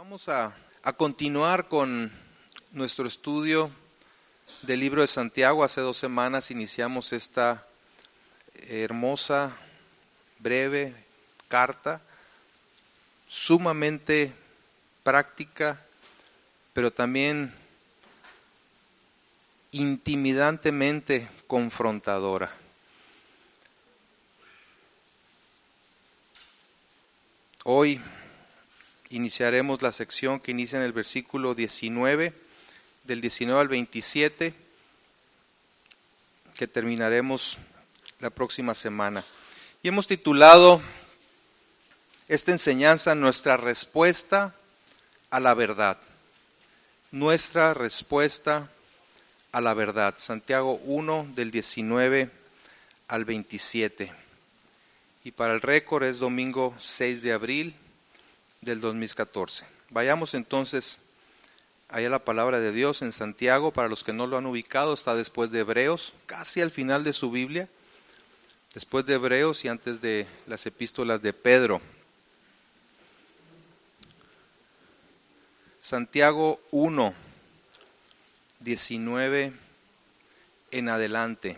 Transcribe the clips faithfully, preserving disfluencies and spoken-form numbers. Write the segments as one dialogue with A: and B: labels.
A: Vamos a, a continuar con nuestro estudio del libro de Santiago. Hace dos semanas iniciamos esta hermosa, breve carta, sumamente práctica, pero también intimidantemente confrontadora. Hoy iniciaremos la sección que inicia en el versículo diecinueve, del diecinueve al veintisiete, que terminaremos la próxima semana. Y hemos titulado esta enseñanza Nuestra respuesta a la verdad. Nuestra respuesta a la verdad. Santiago uno, del diecinueve al veintisiete. Y para el récord es domingo seis de abril del dos mil catorce. Vayamos entonces allá a la palabra de Dios en Santiago. Para los que no lo han ubicado, está después de Hebreos, casi al final de su Biblia, después de Hebreos y antes de las epístolas de Pedro. Santiago uno, diecinueve en adelante.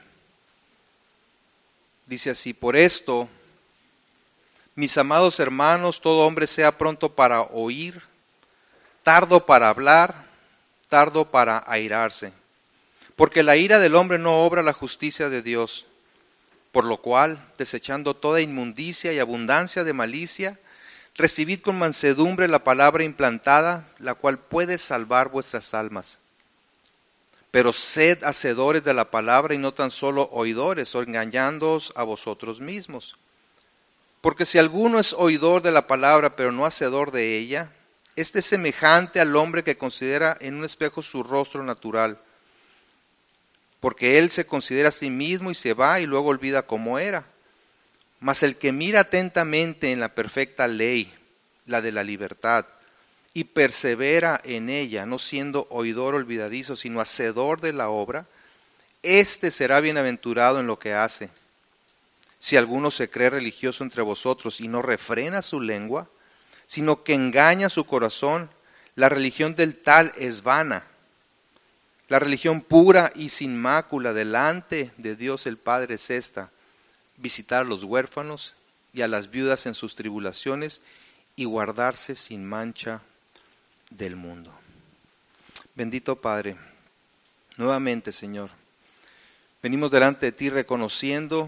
A: Dice así: por esto, mis amados hermanos, todo hombre sea pronto para oír, tardo para hablar, tardo para airarse. Porque la ira del hombre no obra la justicia de Dios. Por lo cual, desechando toda inmundicia y abundancia de malicia, recibid con mansedumbre la palabra implantada, la cual puede salvar vuestras almas. Pero sed hacedores de la palabra y no tan solo oidores, engañándoos a vosotros mismos. Porque si alguno es oidor de la palabra, pero no hacedor de ella, este es semejante al hombre que considera en un espejo su rostro natural. Porque él se considera a sí mismo y se va y luego olvida cómo era. Mas el que mira atentamente en la perfecta ley, la de la libertad, y persevera en ella, no siendo oidor olvidadizo, sino hacedor de la obra, éste será bienaventurado en lo que hace. Si alguno se cree religioso entre vosotros y no refrena su lengua, sino que engaña su corazón, la religión del tal es vana. La religión pura y sin mácula delante de Dios el Padre es esta: visitar a los huérfanos y a las viudas en sus tribulaciones y guardarse sin mancha del mundo. Bendito Padre, nuevamente, Señor, venimos delante de ti reconociendo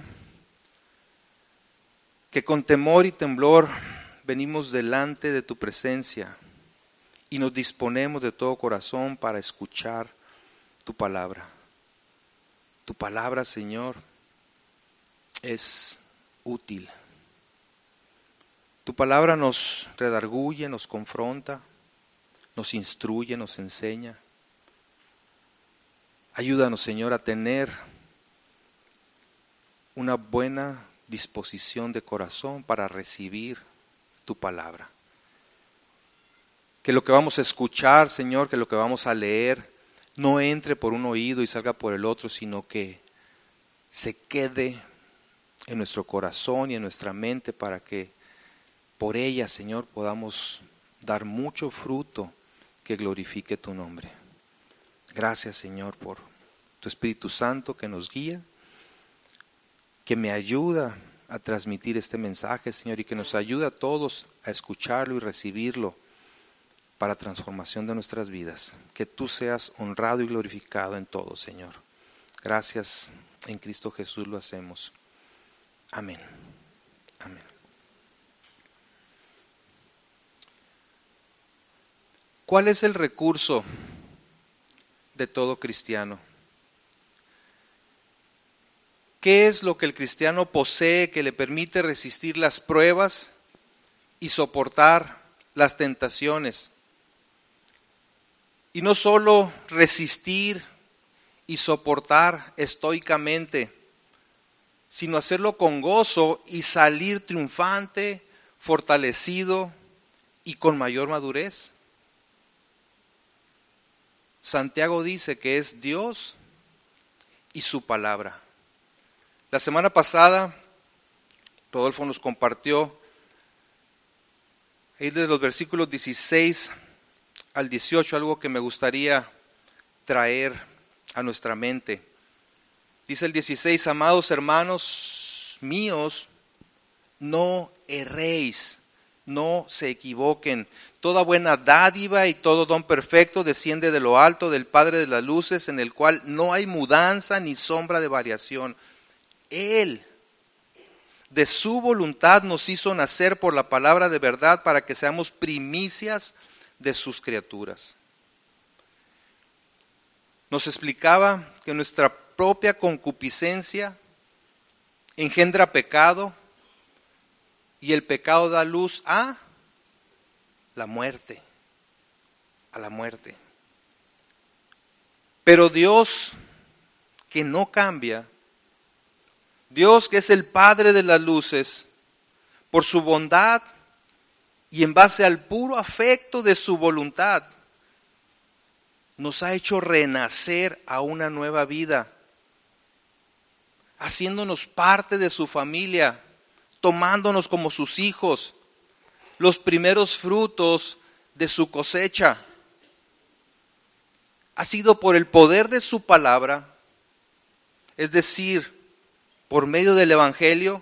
A: que con temor y temblor venimos delante de tu presencia y nos disponemos de todo corazón para escuchar tu palabra. Tu palabra, Señor, es útil. Tu palabra nos redarguye, nos confronta, nos instruye, nos enseña. Ayúdanos, Señor, a tener una buena disposición de corazón para recibir tu palabra. Que lo que vamos a escuchar, Señor, que lo que vamos a leer, no entre por un oído y salga por el otro, sino que se quede en nuestro corazón y en nuestra mente para que por ella, Señor, podamos dar mucho fruto que glorifique tu nombre. Gracias, Señor, por tu Espíritu Santo que nos guía, que me ayuda a transmitir este mensaje, Señor, y que nos ayuda a todos a escucharlo y recibirlo para transformación de nuestras vidas. Que tú seas honrado y glorificado en todo, Señor. Gracias, en Cristo Jesús lo hacemos. Amén. Amén. ¿Cuál es el recurso de todo cristiano? ¿Qué es lo que el cristiano posee que le permite resistir las pruebas y soportar las tentaciones? Y no solo resistir y soportar estoicamente, sino hacerlo con gozo y salir triunfante, fortalecido y con mayor madurez. Santiago dice que es Dios y su palabra. La semana pasada, Rodolfo nos compartió ahí de los versículos dieciséis al dieciocho, algo que me gustaría traer a nuestra mente. Dice el dieciséis, amados hermanos míos, no erréis, no se equivoquen. Toda buena dádiva y todo don perfecto desciende de lo alto del Padre de las luces, en el cual no hay mudanza ni sombra de variación. Él, de su voluntad, nos hizo nacer por la palabra de verdad para que seamos primicias de sus criaturas. Nos explicaba que nuestra propia concupiscencia engendra pecado y el pecado da luz a la muerte, a la muerte. Pero Dios, que no cambia, Dios que es el Padre de las luces, por su bondad y en base al puro afecto de su voluntad, nos ha hecho renacer a una nueva vida, haciéndonos parte de su familia, tomándonos como sus hijos, los primeros frutos de su cosecha. Ha sido por el poder de su palabra, es decir, por medio del Evangelio,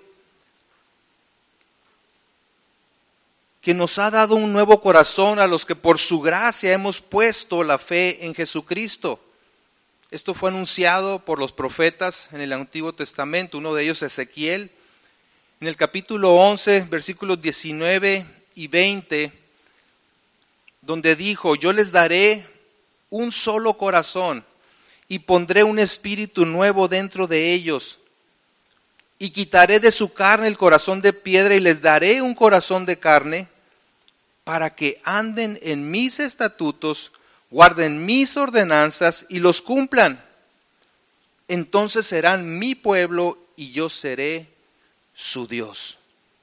A: que nos ha dado un nuevo corazón a los que por su gracia hemos puesto la fe en Jesucristo. Esto fue anunciado por los profetas en el Antiguo Testamento, uno de ellos Ezequiel. En el capítulo once, versículos diecinueve y veinte, donde dijo, yo les daré un solo corazón y pondré un espíritu nuevo dentro de ellos. Y quitaré de su carne el corazón de piedra y les daré un corazón de carne para que anden en mis estatutos, guarden mis ordenanzas y los cumplan. Entonces serán mi pueblo y yo seré su Dios.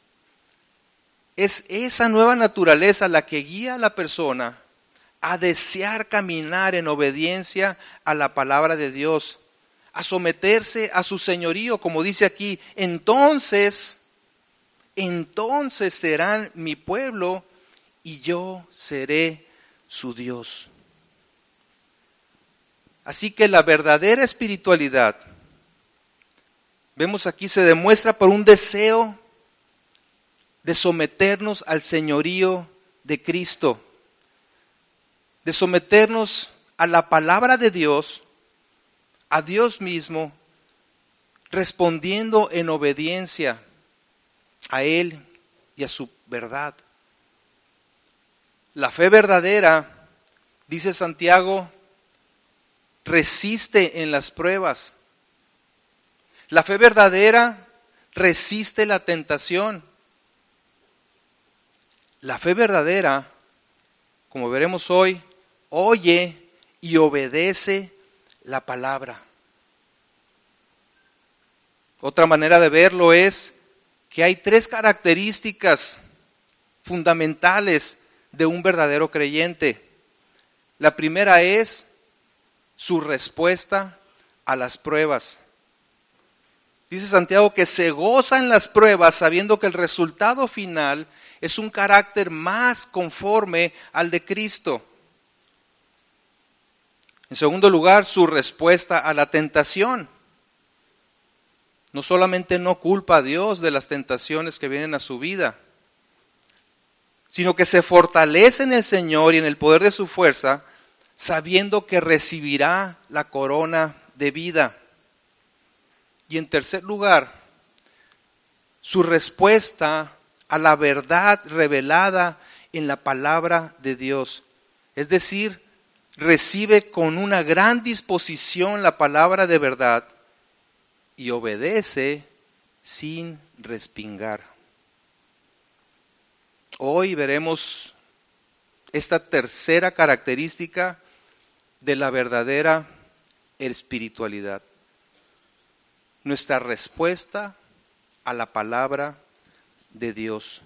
A: Es esa nueva naturaleza la que guía a la persona a desear caminar en obediencia a la palabra de Dios, a someterse a su señorío, como dice aquí, entonces, entonces serán mi pueblo y yo seré su Dios. Así que la verdadera espiritualidad, vemos aquí, se demuestra por un deseo de someternos al señorío de Cristo, de someternos a la palabra de Dios, a Dios mismo, respondiendo en obediencia a Él y a su verdad. La fe verdadera, dice Santiago, resiste en las pruebas. La fe verdadera resiste la tentación. La fe verdadera, como veremos hoy, oye y obedece la palabra. Otra manera de verlo es que hay tres características fundamentales de un verdadero creyente. La primera es su respuesta a las pruebas. Dice Santiago que se goza en las pruebas sabiendo que el resultado final es un carácter más conforme al de Cristo. En segundo lugar, su respuesta a la tentación. No solamente no culpa a Dios de las tentaciones que vienen a su vida, sino que se fortalece en el Señor y en el poder de su fuerza, sabiendo que recibirá la corona de vida. Y en tercer lugar, su respuesta a la verdad revelada en la palabra de Dios. Es decir, recibe con una gran disposición la palabra de verdad y obedece sin respingar. Hoy veremos esta tercera característica de la verdadera espiritualidad. Nuestra respuesta a la palabra de Dios.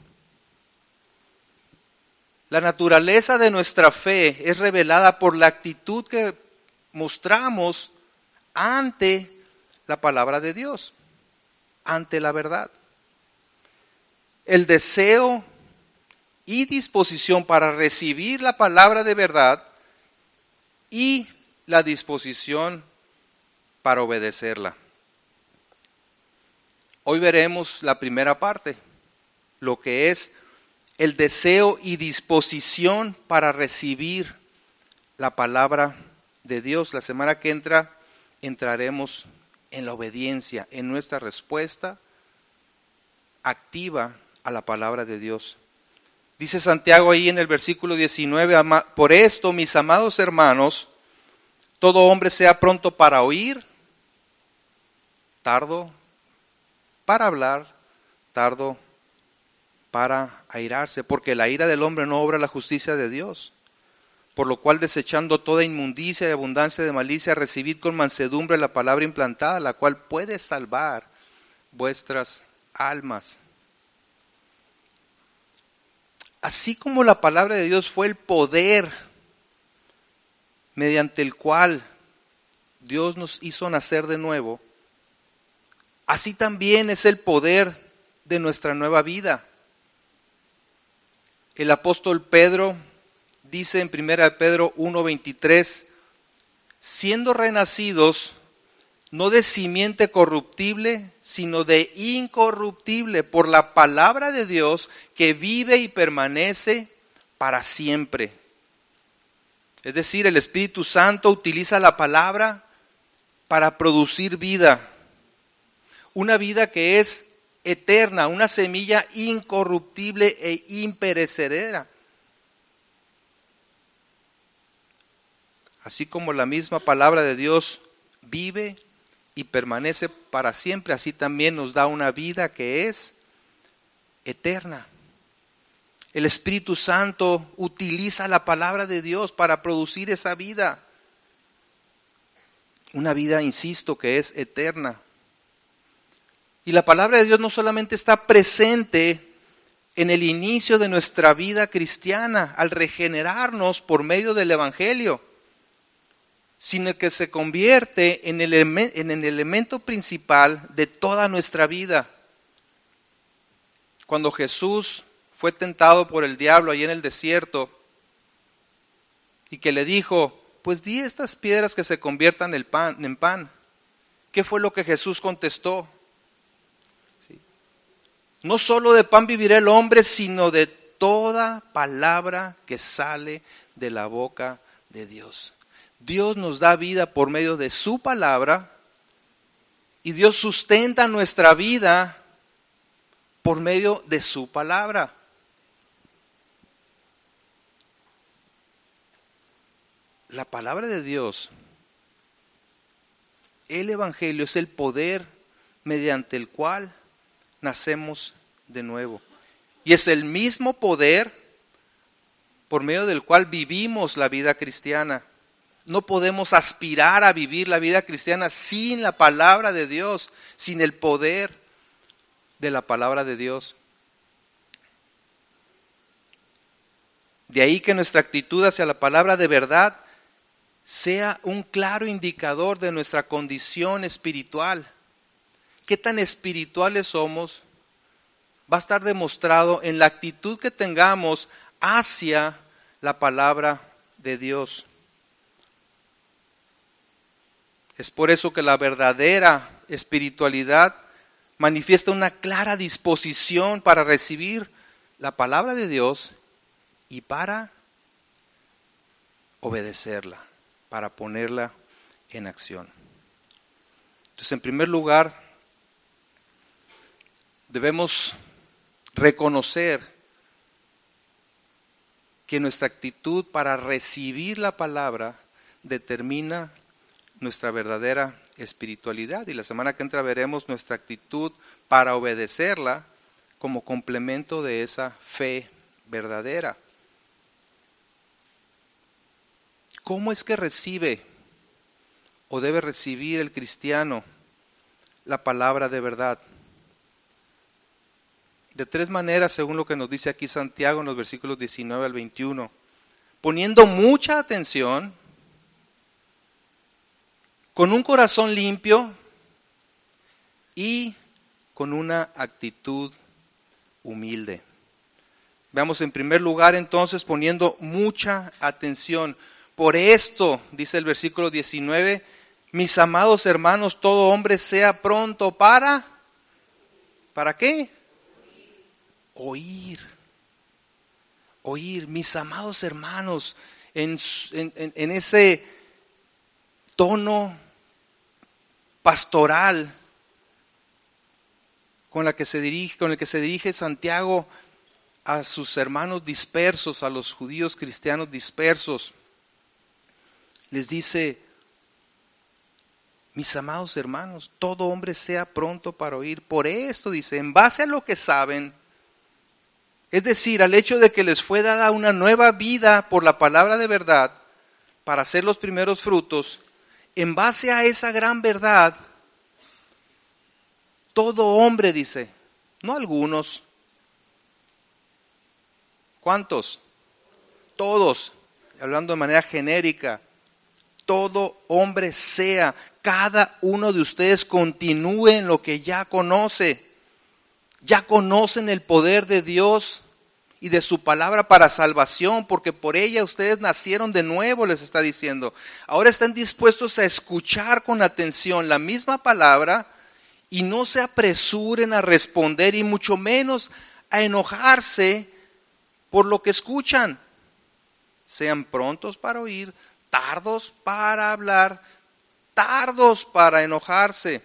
A: La naturaleza de nuestra fe es revelada por la actitud que mostramos ante la palabra de Dios, ante la verdad. El deseo y disposición para recibir la palabra de verdad y la disposición para obedecerla. Hoy veremos la primera parte, lo que es el deseo y disposición para recibir la palabra de Dios. La semana que entra entraremos en la obediencia, en nuestra respuesta activa a la palabra de Dios. Dice Santiago ahí en el versículo diecinueve, por esto, mis amados hermanos, todo hombre sea pronto para oír, tardo para hablar, tardo para airarse, porque la ira del hombre no obra la justicia de Dios. Por lo cual, desechando toda inmundicia y abundancia de malicia, recibid con mansedumbre la palabra implantada, la cual puede salvar vuestras almas. Así como la palabra de Dios fue el poder mediante el cual Dios nos hizo nacer de nuevo, así también es el poder de nuestra nueva vida. El apóstol Pedro dice en primera de Pedro uno veintitrés, siendo renacidos no de simiente corruptible, sino de incorruptible, por la palabra de Dios que vive y permanece para siempre. Es decir, el Espíritu Santo utiliza la palabra para producir vida. Una vida que es eterna, una semilla incorruptible e imperecedera. Así como la misma palabra de Dios vive y permanece para siempre, así también nos da una vida que es eterna. El Espíritu Santo utiliza la palabra de Dios para producir esa vida. Una vida, insisto, que es eterna. Y la palabra de Dios no solamente está presente en el inicio de nuestra vida cristiana, al regenerarnos por medio del Evangelio, sino que se convierte en el, en el elemento principal de toda nuestra vida. Cuando Jesús fue tentado por el diablo ahí en el desierto y que le dijo, pues di estas piedras que se conviertan en pan, en pan. ¿Qué fue lo que Jesús contestó? ¿Sí? No solo de pan vivirá el hombre, sino de toda palabra que sale de la boca de Dios. Dios nos da vida por medio de su palabra y Dios sustenta nuestra vida por medio de su palabra. La palabra de Dios, el Evangelio, es el poder mediante el cual nacemos de nuevo. Y es el mismo poder por medio del cual vivimos la vida cristiana. No podemos aspirar a vivir la vida cristiana sin la palabra de Dios, sin el poder de la palabra de Dios. De ahí que nuestra actitud hacia la palabra de verdad sea un claro indicador de nuestra condición espiritual. ¿Qué tan espirituales somos? Va a estar demostrado en la actitud que tengamos hacia la palabra de Dios. Es por eso que la verdadera espiritualidad manifiesta una clara disposición para recibir la palabra de Dios y para obedecerla, para ponerla en acción. Entonces, en primer lugar, debemos reconocer que nuestra actitud para recibir la palabra determina nuestra verdadera espiritualidad. Y la semana que entra veremos nuestra actitud para obedecerla como complemento de esa fe verdadera. ¿Cómo es que recibe o debe recibir el cristiano la palabra de verdad? De tres maneras, según lo que nos dice aquí Santiago en los versículos diecinueve al veintiuno. Poniendo mucha atención, con un corazón limpio y con una actitud humilde. Veamos en primer lugar entonces poniendo mucha atención. Por esto, dice el versículo diecinueve, mis amados hermanos, todo hombre sea pronto para, ¿para qué? Oír. Oír, mis amados hermanos, en, en, en ese tono pastoral con, la que se dirige, con el que se dirige Santiago a sus hermanos dispersos, a los judíos cristianos dispersos. Les dice, mis amados hermanos, todo hombre sea pronto para oír. Por esto dice, en base a lo que saben, es decir, al hecho de que les fue dada una nueva vida por la palabra de verdad para hacer los primeros frutos, en base a esa gran verdad, todo hombre dice, no algunos. ¿Cuántos? Todos, hablando de manera genérica, todo hombre sea, cada uno de ustedes continúe en lo que ya conoce. Ya conocen el poder de Dios y de su palabra para salvación, porque por ella ustedes nacieron de nuevo, les está diciendo. Ahora están dispuestos a escuchar con atención la misma palabra y no se apresuren a responder y mucho menos a enojarse por lo que escuchan. Sean prontos para oír, tardos para hablar, tardos para enojarse.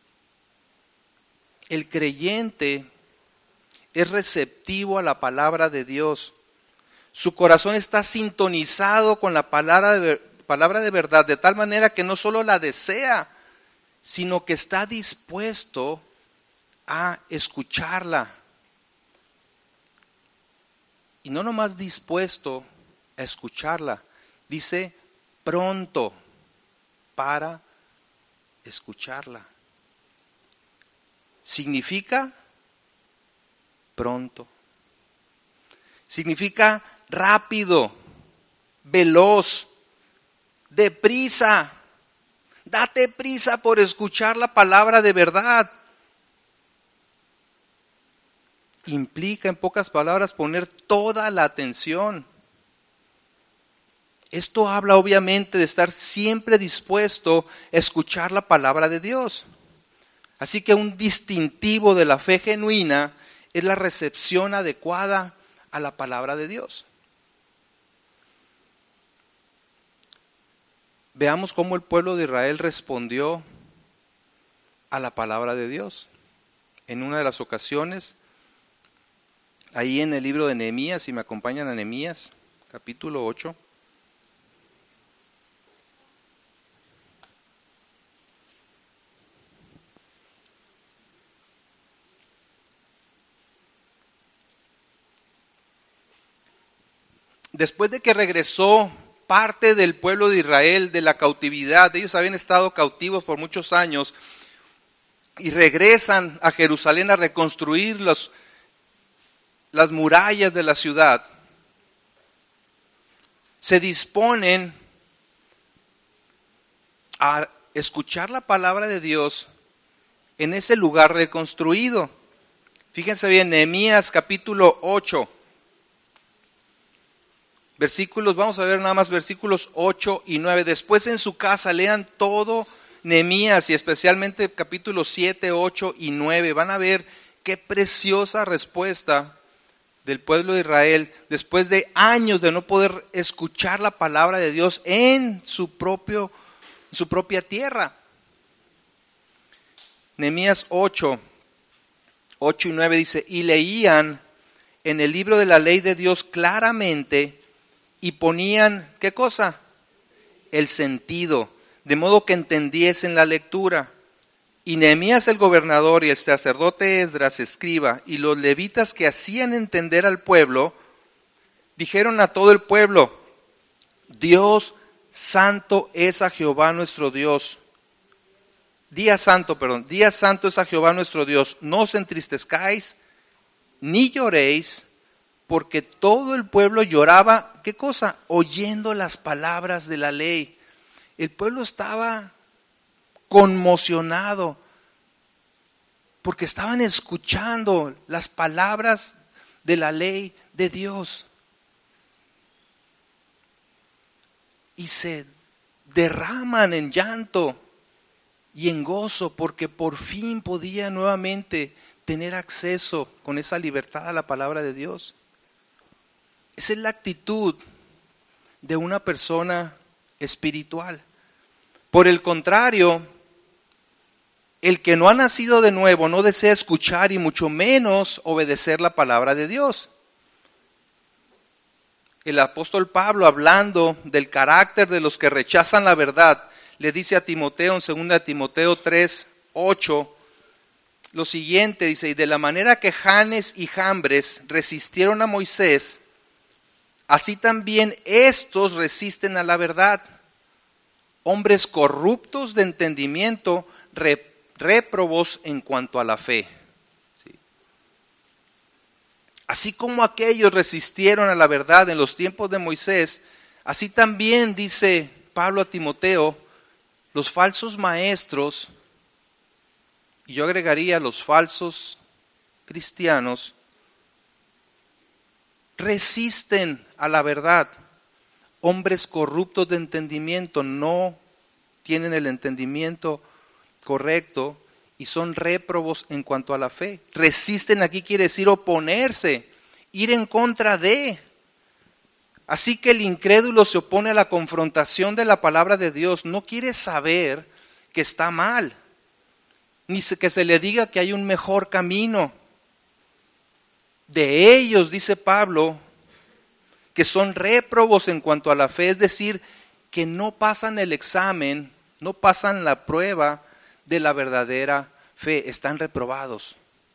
A: El creyente es receptivo a la palabra de Dios. Su corazón está sintonizado con la palabra de, palabra de verdad, de tal manera que no solo la desea, sino que está dispuesto a escucharla. Y no nomás dispuesto a escucharla, dice pronto para escucharla. Significa pronto. Significa rápido, veloz, deprisa. Date prisa por escuchar la palabra de verdad. Implica, en pocas palabras, poner toda la atención. Esto habla obviamente de estar siempre dispuesto a escuchar la palabra de Dios. Así que un distintivo de la fe genuina es la recepción adecuada a la palabra de Dios. Veamos cómo el pueblo de Israel respondió a la palabra de Dios. En una de las ocasiones, ahí en el libro de Nehemías, si me acompañan a Nehemías, capítulo ocho. Después de que regresó parte del pueblo de Israel de la cautividad, ellos habían estado cautivos por muchos años y regresan a Jerusalén a reconstruir los, las murallas de la ciudad. Se disponen a escuchar la palabra de Dios en ese lugar reconstruido. Fíjense bien, Nehemías capítulo ocho. Versículos, vamos a ver nada más versículos ocho y nueve. Después en su casa lean todo Nehemías y especialmente capítulos siete, ocho y nueve. Van a ver qué preciosa respuesta del pueblo de Israel después de años de no poder escuchar la palabra de Dios en su, propio, su propia tierra. Nehemías ocho, ocho y nueve dice, y leían en el libro de la ley de Dios claramente y ponían, ¿qué cosa? El sentido, de modo que entendiesen la lectura. Y Nehemías el gobernador y el sacerdote Esdras escriba y los levitas que hacían entender al pueblo, dijeron a todo el pueblo, Dios santo es a Jehová nuestro Dios. Día santo, perdón, día santo es a Jehová nuestro Dios. No os entristezcáis, ni lloréis, porque todo el pueblo lloraba, ¿qué cosa? Oyendo las palabras de la ley. El pueblo estaba conmocionado, porque estaban escuchando las palabras de la ley de Dios. Y se derraman en llanto y en gozo porque por fin podía nuevamente tener acceso con esa libertad a la palabra de Dios. Esa es la actitud de una persona espiritual. Por el contrario, el que no ha nacido de nuevo no desea escuchar y mucho menos obedecer la palabra de Dios. El apóstol Pablo, hablando del carácter de los que rechazan la verdad, le dice a Timoteo en segunda Timoteo tres, ocho, lo siguiente, dice: y de la manera que Janes y Jambres resistieron a Moisés, así también estos resisten a la verdad. Hombres corruptos de entendimiento, re, réprobos en cuanto a la fe. ¿Sí? Así como aquellos resistieron a la verdad en los tiempos de Moisés, así también, dice Pablo a Timoteo, los falsos maestros, y yo agregaría los falsos cristianos, resisten a la verdad. Hombres corruptos de entendimiento, no tienen el entendimiento correcto y son réprobos en cuanto a la fe. Resisten aquí quiere decir oponerse, ir en contra de. Así que el incrédulo se opone a la confrontación de la palabra de Dios, no quiere saber que está mal, ni que se le diga que hay un mejor camino. De ellos, dice Pablo, que son réprobos en cuanto a la fe, es decir, que no pasan el examen, no pasan la prueba de la verdadera fe, están reprobados.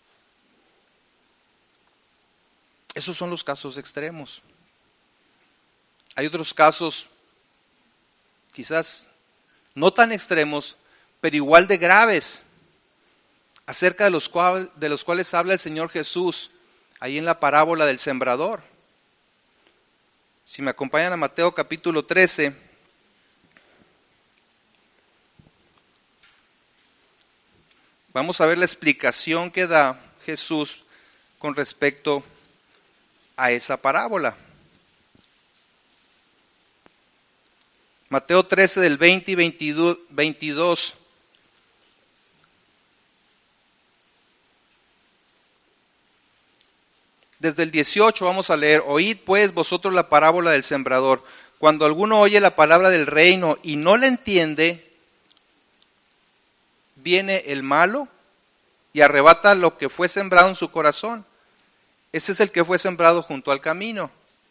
A: Esos son los casos extremos. Hay otros casos, quizás no tan extremos, pero igual de graves, acerca de los, cual, de los cuales habla el Señor Jesús, ahí en la parábola del sembrador. Si me acompañan a Mateo capítulo trece, vamos a ver la explicación que da Jesús con respecto a esa parábola. Mateo trece del veinte y veintidós. Desde el dieciocho vamos a leer: oíd pues vosotros la parábola del sembrador. Cuando alguno oye la palabra del reino y no la entiende, viene el malo y arrebata lo que fue sembrado en su corazón. Ese es el que fue sembrado junto al camino.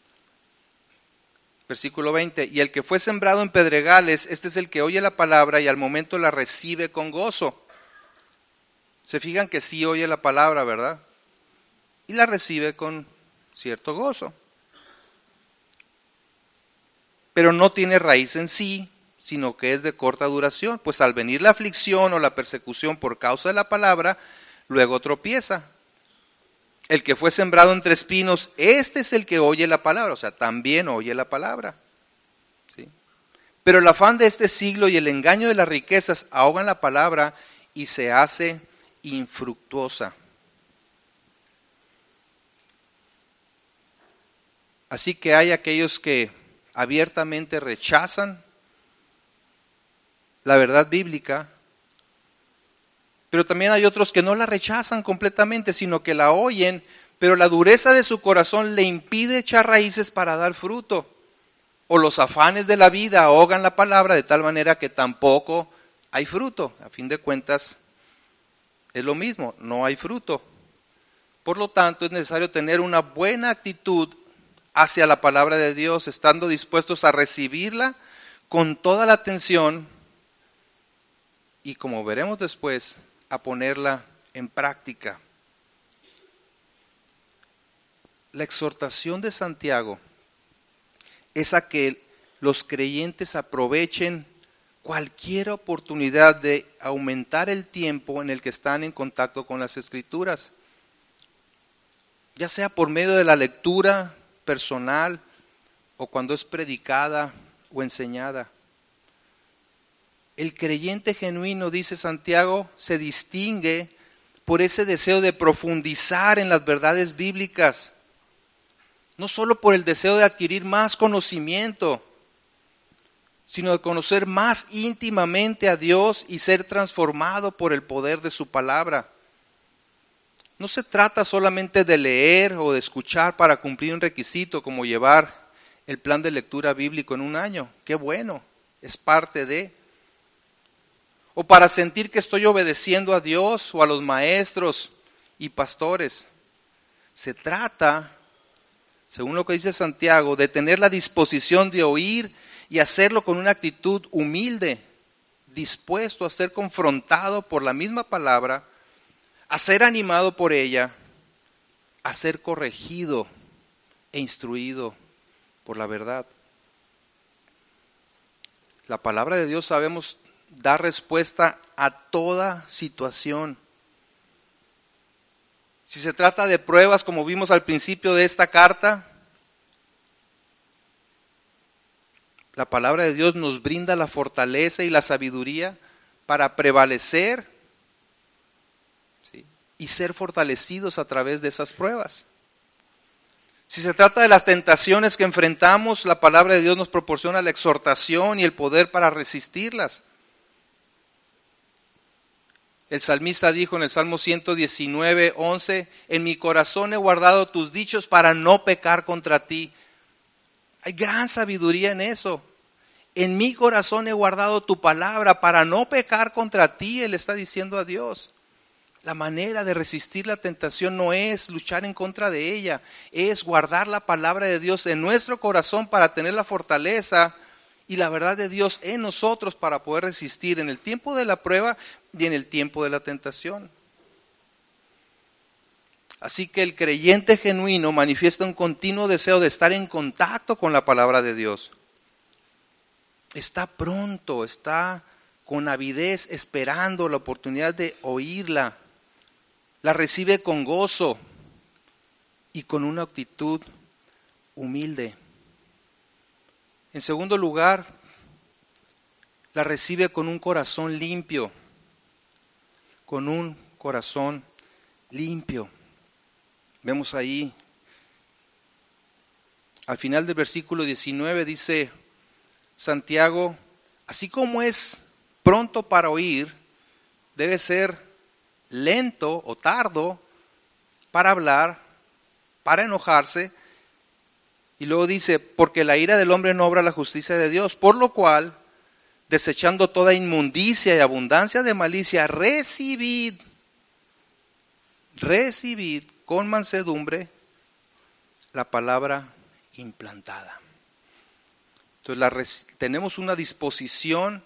A: Versículo veinte, y el que fue sembrado en pedregales, este es el que oye la palabra y al momento la recibe con gozo. Se fijan que sí oye la palabra, ¿verdad? Y la recibe con cierto gozo. Pero no tiene raíz en sí, sino que es de corta duración, pues al venir la aflicción o la persecución por causa de la palabra, luego tropieza. El que fue sembrado entre espinos, este es el que oye la palabra, o sea, también oye la palabra. ¿Sí? Pero el afán de este siglo y el engaño de las riquezas ahogan la palabra y se hace infructuosa. Así que hay aquellos que abiertamente rechazan la verdad bíblica, pero también hay otros que no la rechazan completamente, sino que la oyen, pero la dureza de su corazón le impide echar raíces para dar fruto. O los afanes de la vida ahogan la palabra de tal manera que tampoco hay fruto. A fin de cuentas, es lo mismo, no hay fruto. Por lo tanto, es necesario tener una buena actitud hacia la palabra de Dios, estando dispuestos a recibirla con toda la atención y, como veremos después, a ponerla en práctica. La exhortación de Santiago es a que los creyentes aprovechen cualquier oportunidad de aumentar el tiempo en el que están en contacto con las Escrituras, ya sea por medio de la lectura personal o cuando es predicada o enseñada. El creyente genuino, dice Santiago, se distingue por ese deseo de profundizar en las verdades bíblicas. No solo por el deseo de adquirir más conocimiento, sino de conocer más íntimamente a Dios y ser transformado por el poder de su palabra. No se trata solamente de leer o de escuchar para cumplir un requisito como llevar el plan de lectura bíblico en un año. Qué bueno, es parte de. O para sentir que estoy obedeciendo a Dios o a los maestros y pastores. Se trata, según lo que dice Santiago, de tener la disposición de oír y hacerlo con una actitud humilde, dispuesto a ser confrontado por la misma palabra, a ser animado por ella, a ser corregido e instruido por la verdad. La palabra de Dios, sabemos, da respuesta a toda situación. Si se trata de pruebas, como vimos al principio de esta carta, la palabra de Dios nos brinda la fortaleza y la sabiduría para prevalecer, ¿sí?, y ser fortalecidos a través de esas pruebas. Si se trata de las tentaciones que enfrentamos, la palabra de Dios nos proporciona la exhortación y el poder para resistirlas. El salmista dijo en el Salmo ciento diecinueve, once, en mi corazón he guardado tus dichos para no pecar contra ti. Hay gran sabiduría en eso. En mi corazón he guardado tu palabra para no pecar contra ti, él está diciendo a Dios. La manera de resistir la tentación no es luchar en contra de ella, es guardar la palabra de Dios en nuestro corazón para tener la fortaleza y la verdad de Dios en nosotros para poder resistir en el tiempo de la prueba y en el tiempo de la tentación. Así que el creyente genuino manifiesta un continuo deseo de estar en contacto con la palabra de Dios. Está pronto, está con avidez esperando la oportunidad de oírla. La recibe con gozo y con una actitud humilde. En segundo lugar, la recibe con un corazón limpio. Con un corazón limpio. Vemos ahí, al final del versículo diecinueve dice Santiago, así como es pronto para oír, debe ser lento o tardo para hablar, para enojarse. Y luego dice, porque la ira del hombre no obra la justicia de Dios, por lo cual, desechando toda inmundicia y abundancia de malicia, recibid, recibid con mansedumbre la palabra implantada. Entonces la, tenemos una disposición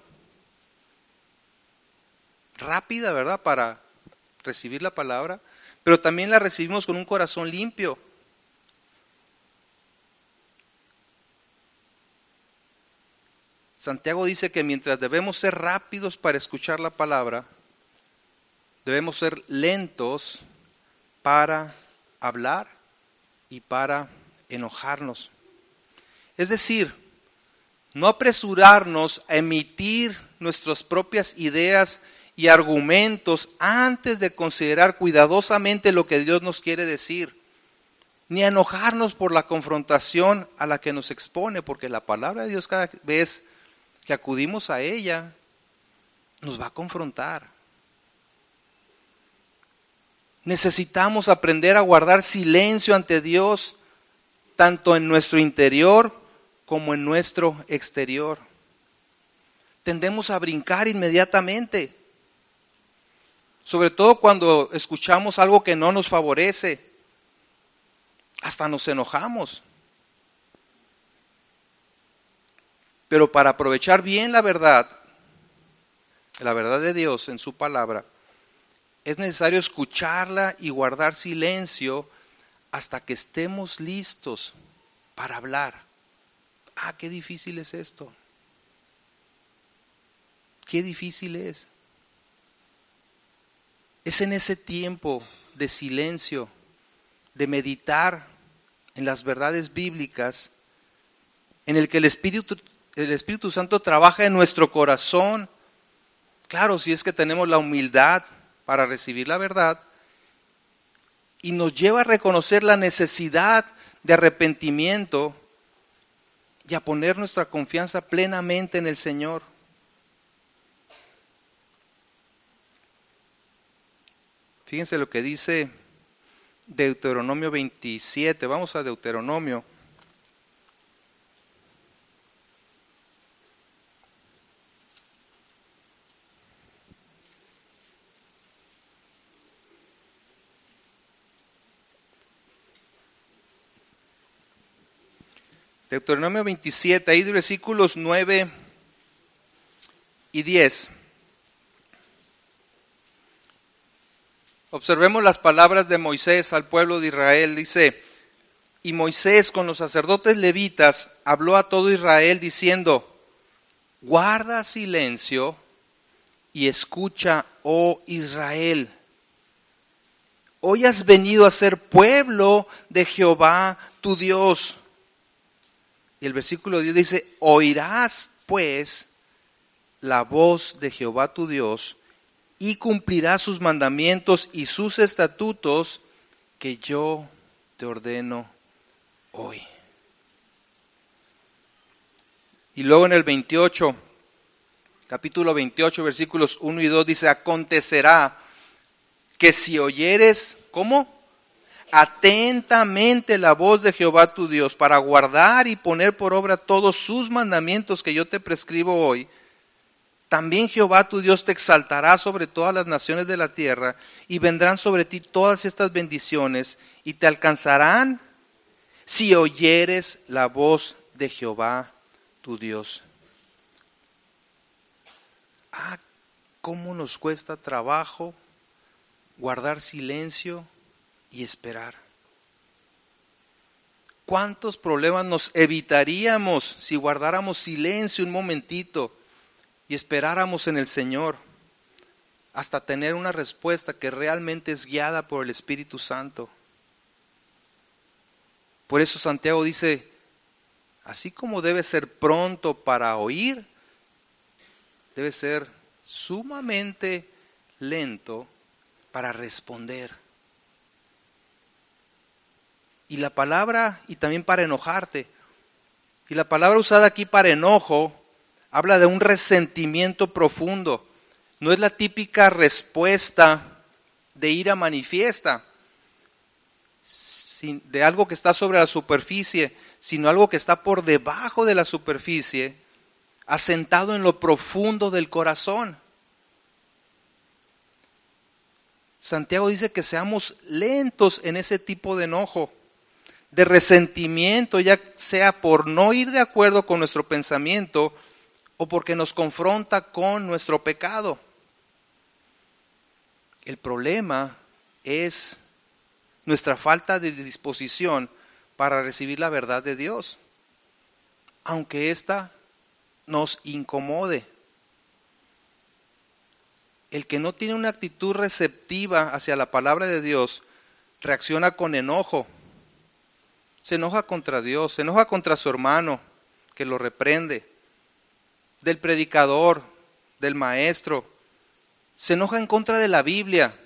A: rápida, ¿verdad?, para recibir la palabra, pero también la recibimos con un corazón limpio. Santiago dice que mientras debemos ser rápidos para escuchar la palabra, debemos ser lentos para hablar y para enojarnos. Es decir, no apresurarnos a emitir nuestras propias ideas y argumentos antes de considerar cuidadosamente lo que Dios nos quiere decir, ni a enojarnos por la confrontación a la que nos expone, porque la palabra de Dios cada vez que acudimos a ella nos va a confrontar. Necesitamos aprender a guardar silencio ante Dios, tanto en nuestro interior como en nuestro exterior. Tendemos a brincar inmediatamente, sobre todo cuando escuchamos algo que no nos favorece, hasta nos enojamos. Pero para aprovechar bien la verdad, la verdad de Dios en su palabra, es necesario escucharla y guardar silencio hasta que estemos listos para hablar. Ah, qué difícil es esto. Qué difícil es. Es en ese tiempo de silencio, de meditar en las verdades bíblicas, en el que el Espíritu, el Espíritu Santo trabaja en nuestro corazón. Claro, si es que tenemos la humildad para recibir la verdad, y nos lleva a reconocer la necesidad de arrepentimiento y a poner nuestra confianza plenamente en el Señor. Fíjense lo que dice Deuteronomio veintisiete. Vamos a Deuteronomio. Deuteronomio veintisiete, ahí de versículos nueve y diez. Observemos las palabras de Moisés al pueblo de Israel. Dice, y Moisés con los sacerdotes levitas habló a todo Israel diciendo, guarda silencio y escucha, oh Israel. Hoy has venido a ser pueblo de Jehová tu Dios. Y el versículo diez dice, oirás pues la voz de Jehová tu Dios y cumplirás sus mandamientos y sus estatutos que yo te ordeno hoy. Y luego en el veintiocho, capítulo veintiocho, versículos uno y dos dice, acontecerá que si oyeres, ¿cómo? Atentamente la voz de Jehová tu Dios para guardar y poner por obra todos sus mandamientos que yo te prescribo hoy, también Jehová tu Dios te exaltará sobre todas las naciones de la tierra y vendrán sobre ti todas estas bendiciones y te alcanzarán si oyeres la voz de Jehová tu Dios. Ah, cómo nos cuesta trabajo guardar silencio y esperar. ¿Cuántos problemas nos evitaríamos si guardáramos silencio un momentito y esperáramos en el Señor hasta tener una respuesta que realmente es guiada por el Espíritu Santo? Por eso Santiago dice, así como debe ser pronto para oír, debe ser sumamente lento para responder. Y la palabra, y también para enojarte, y la palabra usada aquí para enojo, habla de un resentimiento profundo. No es la típica respuesta de ira manifiesta, de algo que está sobre la superficie, sino algo que está por debajo de la superficie, asentado en lo profundo del corazón. Santiago dice que seamos lentos en ese tipo de enojo, de resentimiento, ya sea por no ir de acuerdo con nuestro pensamiento o porque nos confronta con nuestro pecado. El problema es nuestra falta de disposición para recibir la verdad de Dios, aunque ésta nos incomode. El que no tiene una actitud receptiva hacia la palabra de Dios reacciona con enojo. Se enoja contra Dios, se enoja contra su hermano que lo reprende, del predicador, del maestro. Se enoja en contra de la Biblia.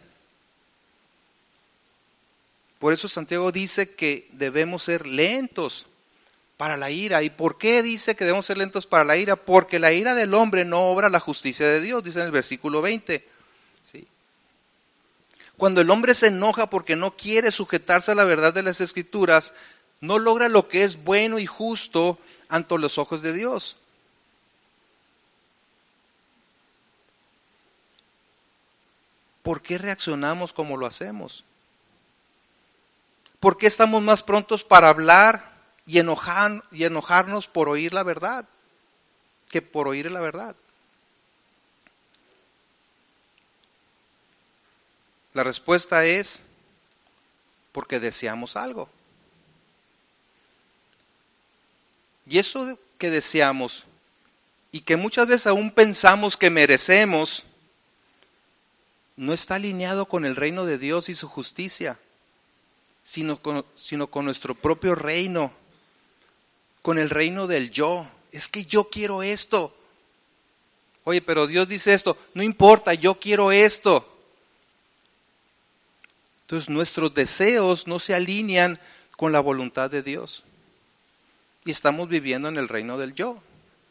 A: Por eso Santiago dice que debemos ser lentos para la ira. ¿Y por qué dice que debemos ser lentos para la ira? Porque la ira del hombre no obra la justicia de Dios, dice en el versículo veinte. ¿Sí? Cuando el hombre se enoja porque no quiere sujetarse a la verdad de las Escrituras, no logra lo que es bueno y justo ante los ojos de Dios. ¿Por qué reaccionamos como lo hacemos? ¿Por qué estamos más prontos para hablar y, enojar, y enojarnos por oír la verdad que por oír la verdad? La respuesta es porque deseamos algo. Y eso que deseamos y que muchas veces aún pensamos que merecemos, no está alineado con el reino de Dios y su justicia, sino con, sino con nuestro propio reino, con el reino del yo. Es que yo quiero esto. Oye, pero Dios dice esto. No importa, yo quiero esto. Entonces nuestros deseos no se alinean con la voluntad de Dios. Y estamos viviendo en el reino del yo.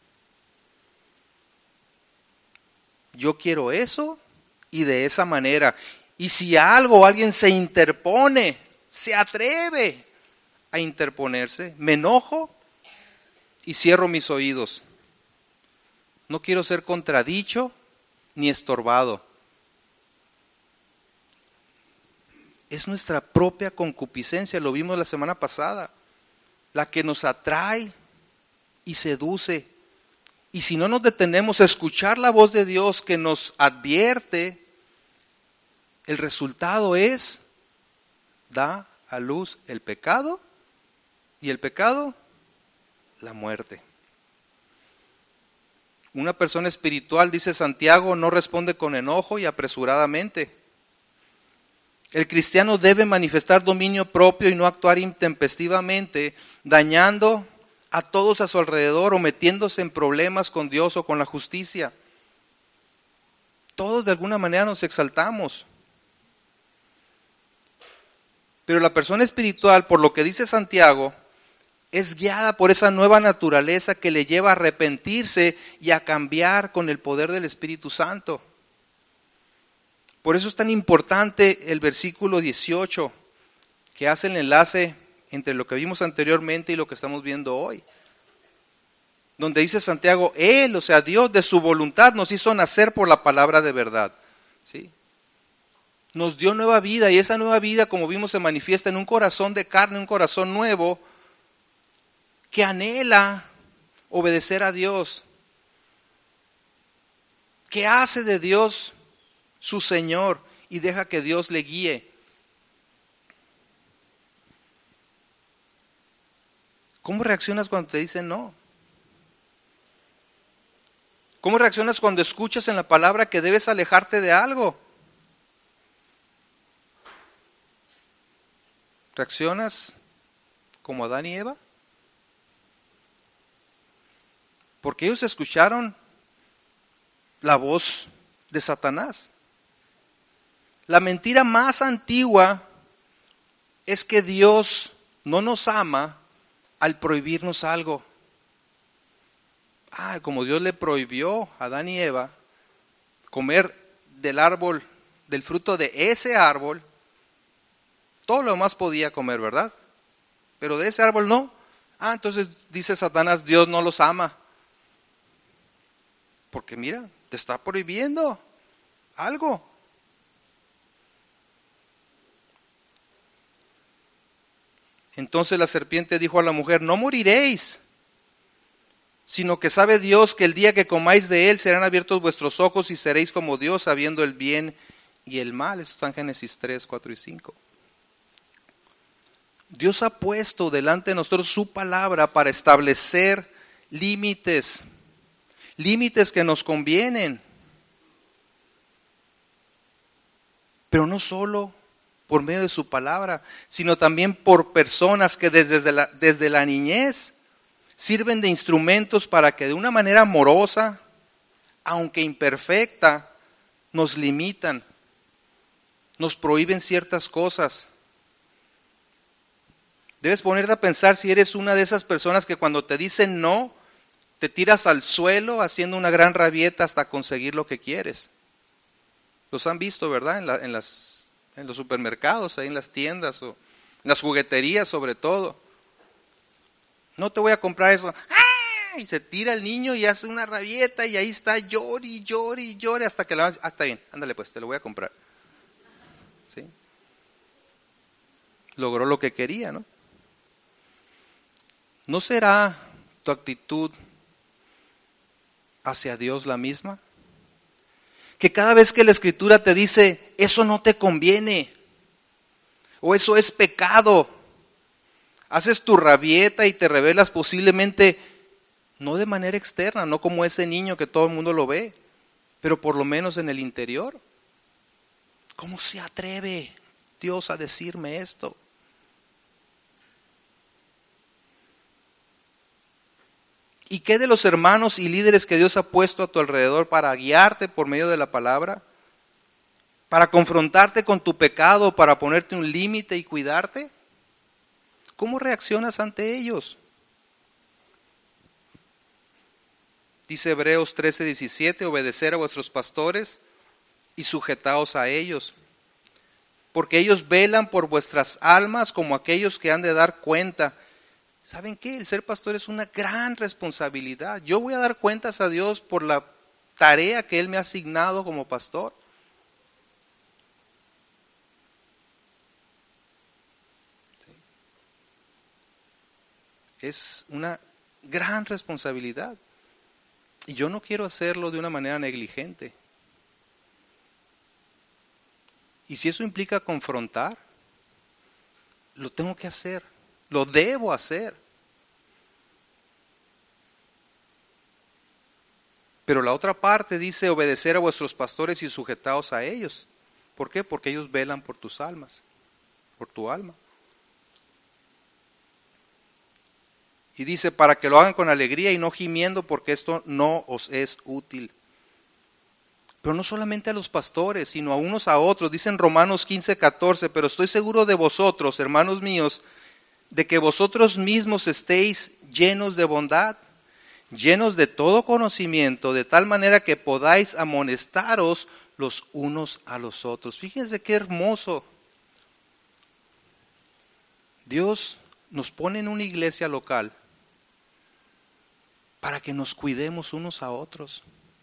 A: Yo quiero eso y de esa manera. Y si algo, alguien se interpone, se atreve a interponerse, me enojo y cierro mis oídos. No quiero ser contradicho ni estorbado. Es nuestra propia concupiscencia, lo vimos la semana pasada, la que nos atrae y seduce. Y si no nos detenemos a escuchar la voz de Dios que nos advierte, el resultado es, da a luz el pecado, y el pecado, la muerte. Una persona espiritual, dice Santiago, no responde con enojo y apresuradamente. El cristiano debe manifestar dominio propio y no actuar intempestivamente, dañando a todos a su alrededor o metiéndose en problemas con Dios o con la justicia. Todos de alguna manera nos exaltamos. Pero la persona espiritual, por lo que dice Santiago, es guiada por esa nueva naturaleza que le lleva a arrepentirse y a cambiar con el poder del Espíritu Santo. Por eso es tan importante el versículo dieciocho, que hace el enlace entre lo que vimos anteriormente y lo que estamos viendo hoy. Donde dice Santiago, Él, o sea, Dios de su voluntad nos hizo nacer por la palabra de verdad. ¿Sí? Nos dio nueva vida y esa nueva vida, como vimos, se manifiesta en un corazón de carne, un corazón nuevo que anhela obedecer a Dios, que hace de Dios su Señor y deja que Dios le guíe. ¿Cómo reaccionas cuando te dicen no? ¿Cómo reaccionas cuando escuchas en la palabra que debes alejarte de algo? ¿Reaccionas como Adán y Eva? Porque ellos escucharon la voz de Satanás. La mentira más antigua es que Dios no nos ama al prohibirnos algo. Ah, como Dios le prohibió a Adán y Eva comer del árbol, del fruto de ese árbol, todo lo demás podía comer, ¿verdad? Pero de ese árbol no. Ah, entonces dice Satanás, Dios no los ama. Porque mira, te está prohibiendo algo. Entonces la serpiente dijo a la mujer, no moriréis, sino que sabe Dios que el día que comáis de él serán abiertos vuestros ojos y seréis como Dios, sabiendo el bien y el mal. Eso está en Génesis tres, cuatro y cinco. Dios ha puesto delante de nosotros su palabra para establecer límites, límites que nos convienen. Pero no solo por medio de su palabra, sino también por personas que desde la, desde la niñez sirven de instrumentos para que de una manera amorosa, aunque imperfecta, nos limitan, nos prohíben ciertas cosas. Debes ponerte a pensar si eres una de esas personas que cuando te dicen no, te tiras al suelo haciendo una gran rabieta hasta conseguir lo que quieres. Los han visto, ¿verdad? En, la, en, las, en los supermercados, ahí en las tiendas, o en las jugueterías sobre todo. No te voy a comprar eso. ¡Ah! Y se tira el niño y hace una rabieta y ahí está, llori, llori, llori, hasta que la... Ah, está bien, ándale pues, te lo voy a comprar. ¿Sí? Logró lo que quería, ¿no? ¿No será tu actitud hacia Dios la misma? Que cada vez que la Escritura te dice, eso no te conviene, o eso es pecado, haces tu rabieta y te revelas posiblemente, no de manera externa, no como ese niño que todo el mundo lo ve, pero por lo menos en el interior. ¿Cómo se atreve Dios a decirme esto? ¿Y qué de los hermanos y líderes que Dios ha puesto a tu alrededor para guiarte por medio de la palabra? ¿Para confrontarte con tu pecado, para ponerte un límite y cuidarte? ¿Cómo reaccionas ante ellos? Dice Hebreos trece diecisiete, obedecer a vuestros pastores y sujetaos a ellos, porque ellos velan por vuestras almas como aquellos que han de dar cuenta. ¿Saben qué? El ser pastor es una gran responsabilidad. Yo voy a dar cuentas a Dios por la tarea que Él me ha asignado como pastor. ¿Sí? Es una gran responsabilidad. Y yo no quiero hacerlo de una manera negligente. Y si eso implica confrontar, lo tengo que hacer, lo debo hacer. Pero la otra parte dice obedecer a vuestros pastores y sujetaos a ellos. ¿Por qué? Porque ellos velan por tus almas, por tu alma. Y dice, para que lo hagan con alegría y no gimiendo, porque esto no os es útil. Pero no solamente a los pastores, sino a unos a otros. Dice en Romanos quince catorce, pero estoy seguro de vosotros, hermanos míos, de que vosotros mismos estéis llenos de bondad, llenos de todo conocimiento, de tal manera que podáis amonestaros los unos a los otros. Fíjense qué hermoso. Dios nos pone en una iglesia local para que nos cuidemos unos a otros.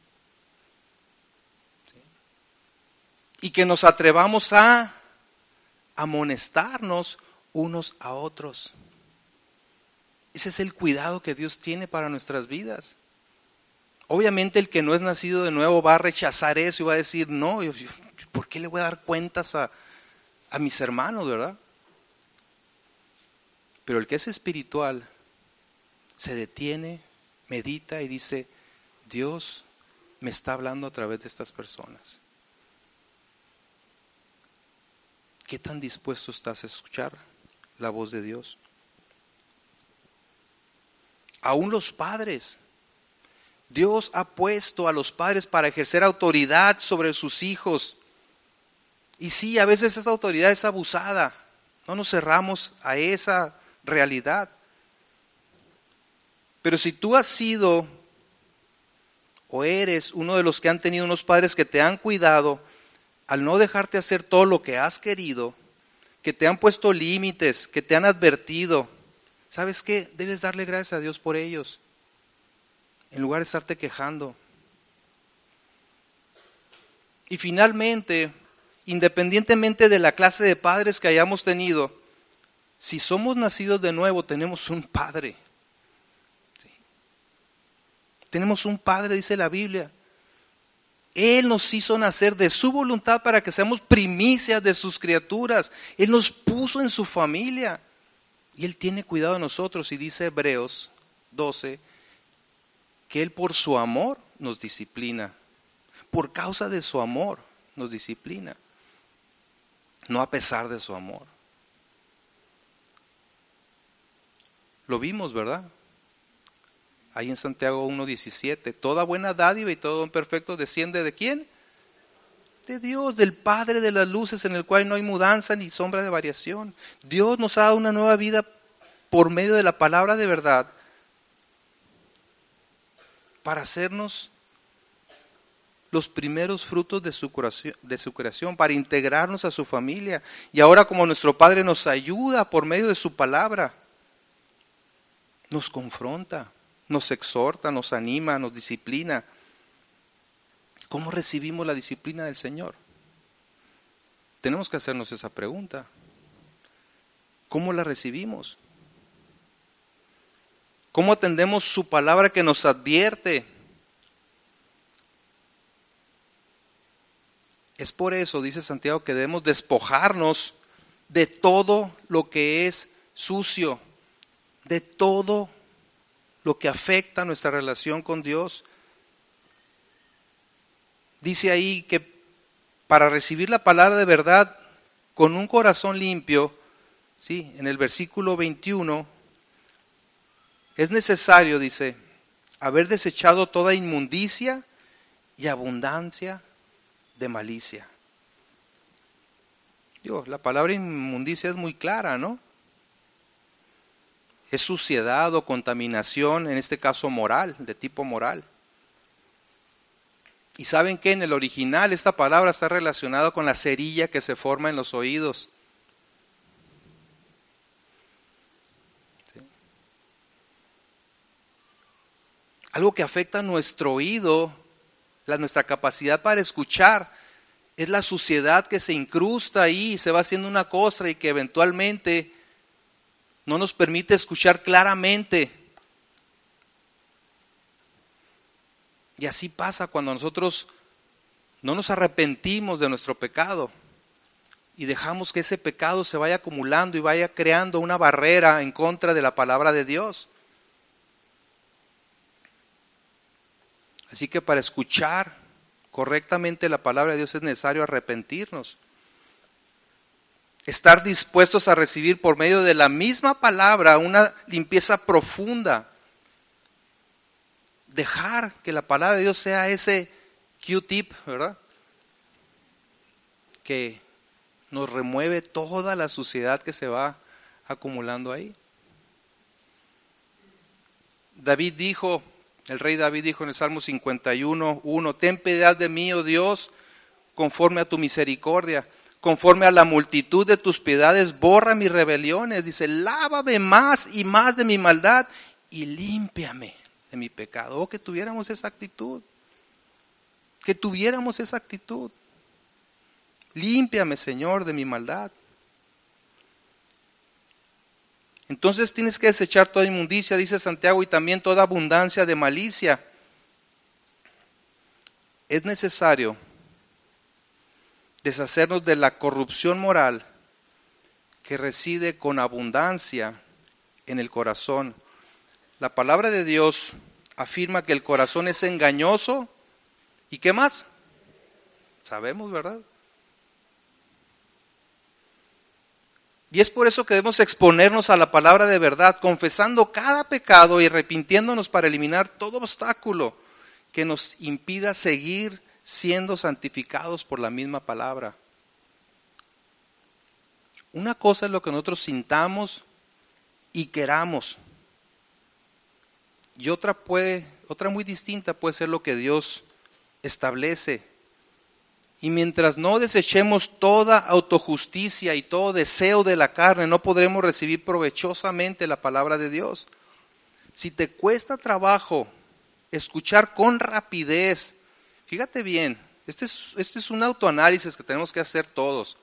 A: ¿Sí? Y que nos atrevamos a amonestarnos unos a otros. Ese es el cuidado que Dios tiene para nuestras vidas. Obviamente el que no es nacido de nuevo va a rechazar eso y va a decir, no, yo, yo, ¿por qué le voy a dar cuentas a, a mis hermanos, verdad? Pero el que es espiritual se detiene, medita y dice, Dios me está hablando a través de estas personas. ¿Qué tan dispuesto estás a escuchar la voz de Dios? Aún los padres. Dios ha puesto a los padres para ejercer autoridad sobre sus hijos. Y sí, a veces esa autoridad es abusada. No nos cerramos a esa realidad. Pero si tú has sido o eres uno de los que han tenido unos padres que te han cuidado, al no dejarte hacer todo lo que has querido, que te han puesto límites, que te han advertido, ¿sabes qué? Debes darle gracias a Dios por ellos, en lugar de estarte quejando. Y finalmente, independientemente de la clase de padres que hayamos tenido, si somos nacidos de nuevo, tenemos un Padre. ¿Sí? Tenemos un Padre, dice la Biblia. Él nos hizo nacer de su voluntad para que seamos primicias de sus criaturas. Él nos puso en su familia. Y Él tiene cuidado de nosotros. Y dice Hebreos doce, que Él por su amor nos disciplina. Por causa de su amor nos disciplina. No a pesar de su amor. Lo vimos, ¿verdad? Ahí en Santiago uno diecisiete. Toda buena dádiva y todo don perfecto desciende ¿de quién? De Dios, del Padre de las luces, en el cual no hay mudanza ni sombra de variación. Dios nos ha dado una nueva vida por medio de la palabra de verdad para hacernos los primeros frutos de su creación, de su creación, para integrarnos a su familia. Y ahora, como nuestro Padre nos ayuda por medio de su palabra, nos confronta, nos exhorta, nos anima, nos disciplina. ¿Cómo recibimos la disciplina del Señor? Tenemos que hacernos esa pregunta. ¿Cómo la recibimos? ¿Cómo atendemos su palabra que nos advierte? Es por eso, dice Santiago, que debemos despojarnos de todo lo que es sucio, de todo lo que afecta nuestra relación con Dios. Dice ahí que para recibir la palabra de verdad con un corazón limpio, ¿sí? En el versículo veintiuno, es necesario, dice, haber desechado toda inmundicia y abundancia de malicia. Digo, la palabra inmundicia es muy clara, ¿no? es suciedad o contaminación, en este caso moral, de tipo moral. Y saben que en el original esta palabra está relacionada con la cerilla que se forma en los oídos. ¿Sí? Algo que afecta a nuestro oído, la, nuestra capacidad para escuchar, es la suciedad que se incrusta ahí y se va haciendo una costra y que eventualmente no nos permite escuchar claramente. Y así pasa cuando nosotros no nos arrepentimos de nuestro pecado y dejamos que ese pecado se vaya acumulando y vaya creando una barrera en contra de la palabra de Dios. Así que para escuchar correctamente la palabra de Dios es necesario arrepentirnos. Estar dispuestos a recibir por medio de la misma palabra una limpieza profunda. Dejar que la palabra de Dios sea ese Q-tip, ¿verdad? Que nos remueve toda la suciedad que se va acumulando ahí. David dijo, el rey David dijo en el Salmo cincuenta y uno, uno, ten piedad de mí, oh Dios, conforme a tu misericordia. Conforme a la multitud de tus piedades, borra mis rebeliones. Dice, lávame más y más de mi maldad y límpiame de mi pecado. Oh, que tuviéramos esa actitud. Que tuviéramos esa actitud. Límpiame, Señor, de mi maldad. Entonces tienes que desechar toda inmundicia, dice Santiago, y también toda abundancia de malicia. Es necesario deshacernos de la corrupción moral que reside con abundancia en el corazón. La palabra de Dios afirma que el corazón es engañoso. ¿Y qué más? Sabemos, ¿verdad? Y es por eso que debemos exponernos a la palabra de verdad, confesando cada pecado y arrepintiéndonos para eliminar todo obstáculo que nos impida seguir siendo santificados por la misma palabra. Una cosa es lo que nosotros sintamos y queramos. Y otra puede, otra muy distinta puede ser lo que Dios establece. Y mientras no desechemos toda autojusticia y todo deseo de la carne, no podremos recibir provechosamente la palabra de Dios. Si te cuesta trabajo escuchar con rapidez, fíjate bien, este es, este es un autoanálisis que tenemos que hacer todos.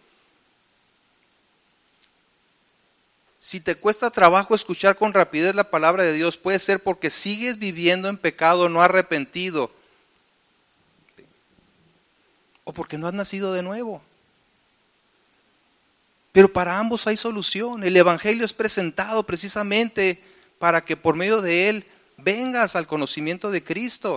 A: Si te cuesta trabajo escuchar con rapidez la palabra de Dios, puede ser porque sigues viviendo en pecado no arrepentido. O porque no has nacido de nuevo. Pero para ambos hay solución. El Evangelio es presentado precisamente para que por medio de él vengas al conocimiento de Cristo.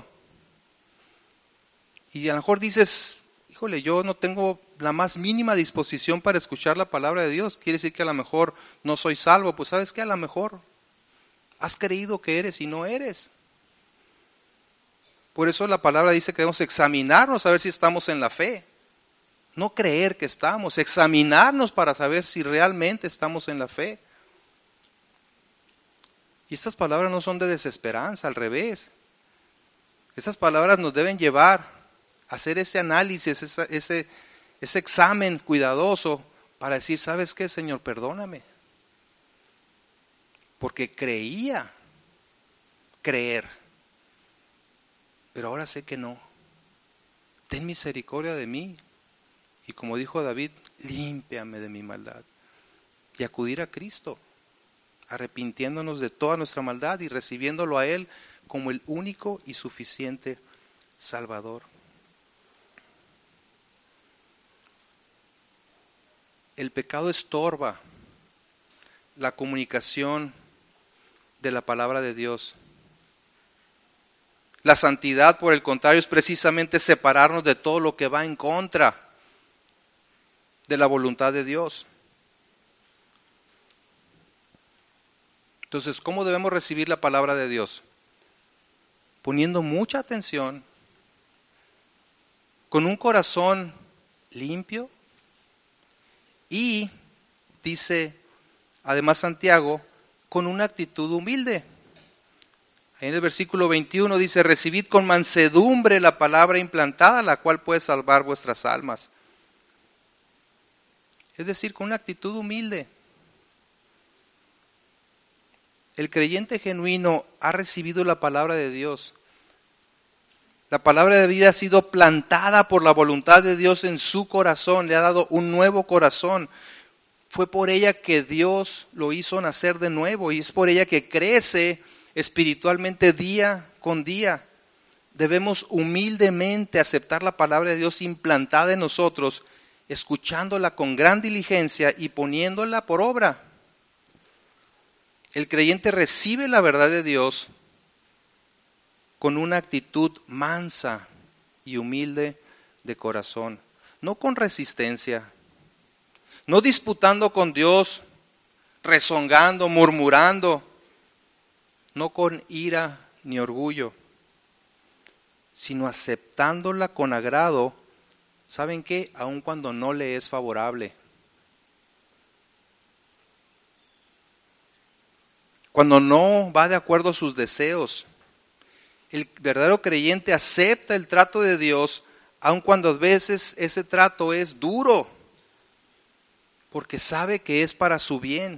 A: Y a lo mejor dices, híjole, yo no tengo la más mínima disposición para escuchar la palabra de Dios. Quiere decir que a lo mejor no soy salvo. Pues ¿sabes qué? A lo mejor has creído que eres y no eres. Por eso la palabra dice que debemos examinarnos a ver si estamos en la fe. No creer que estamos, examinarnos para saber si realmente estamos en la fe. Y estas palabras no son de desesperanza, al revés. Estas palabras nos deben llevar a hacer ese análisis, ese, ese, ese examen cuidadoso para decir, ¿sabes qué, Señor? Perdóname. Porque creía creer, pero ahora sé que no. Ten misericordia de mí. Y como dijo David, límpiame de mi maldad. Y acudir a Cristo, arrepintiéndonos de toda nuestra maldad y recibiéndolo a Él como el único y suficiente Salvador. El pecado estorba la comunicación de la palabra de Dios. La santidad, por el contrario, es precisamente separarnos de todo lo que va en contra de la voluntad de Dios. Entonces, ¿cómo debemos recibir la palabra de Dios? Poniendo mucha atención, con un corazón limpio y, dice además Santiago, con una actitud humilde. Ahí en el versículo veintiuno dice, recibid con mansedumbre la palabra implantada, la cual puede salvar vuestras almas. Es decir, con una actitud humilde. El creyente genuino ha recibido la palabra de Dios. La palabra de vida ha sido plantada por la voluntad de Dios en su corazón, le ha dado un nuevo corazón. Fue por ella que Dios lo hizo nacer de nuevo y es por ella que crece espiritualmente día con día. Debemos humildemente aceptar la palabra de Dios implantada en nosotros, escuchándola con gran diligencia y poniéndola por obra. El creyente recibe la verdad de Dios con una actitud mansa y humilde de corazón, no con resistencia, no disputando con Dios, rezongando, murmurando, no con ira ni orgullo, sino aceptándola con agrado. ¿Saben qué? Aun cuando no le es favorable. Cuando no va de acuerdo a sus deseos. El verdadero creyente acepta el trato de Dios, aun cuando a veces ese trato es duro, porque sabe que es para su bien.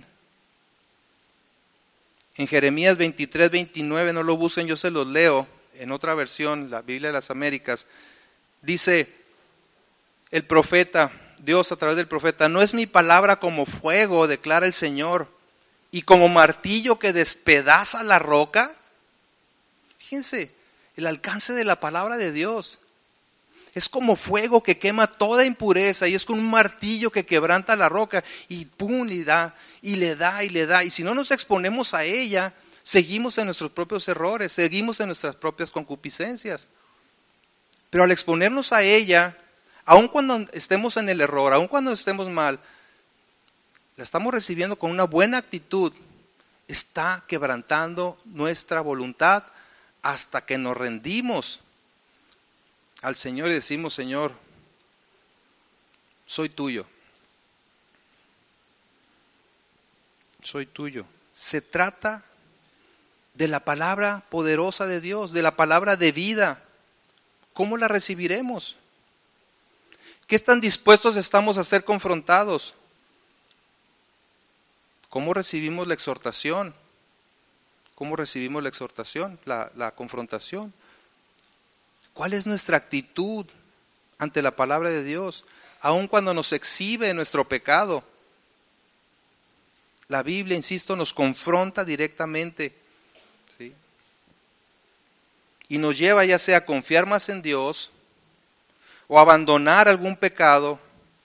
A: En Jeremías veintitrés, veintinueve, no lo busquen, yo se los leo, en otra versión, la Biblia de las Américas, dice el profeta, Dios a través del profeta, no es mi palabra como fuego, declara el Señor, y como martillo que despedaza la roca. Fíjense, el alcance de la palabra de Dios es como fuego que quema toda impureza y es como un martillo que quebranta la roca y pum, y da, y le da, y le da. Y si no nos exponemos a ella, seguimos en nuestros propios errores, seguimos en nuestras propias concupiscencias. Pero al exponernos a ella, aun cuando estemos en el error, aun cuando estemos mal, la estamos recibiendo con una buena actitud, está quebrantando nuestra voluntad hasta que nos rendimos al Señor y decimos, Señor, soy tuyo. Soy tuyo. Se trata de la palabra poderosa de Dios, de la palabra de vida. ¿Cómo la recibiremos? ¿Qué tan dispuestos estamos a ser confrontados? ¿Cómo recibimos la exhortación? ¿Cómo recibimos la exhortación, la, la confrontación? ¿Cuál es nuestra actitud ante la palabra de Dios? Aun cuando nos exhibe nuestro pecado. La Biblia, insisto, nos confronta directamente, ¿sí? Y nos lleva ya sea a confiar más en Dios o a abandonar algún pecado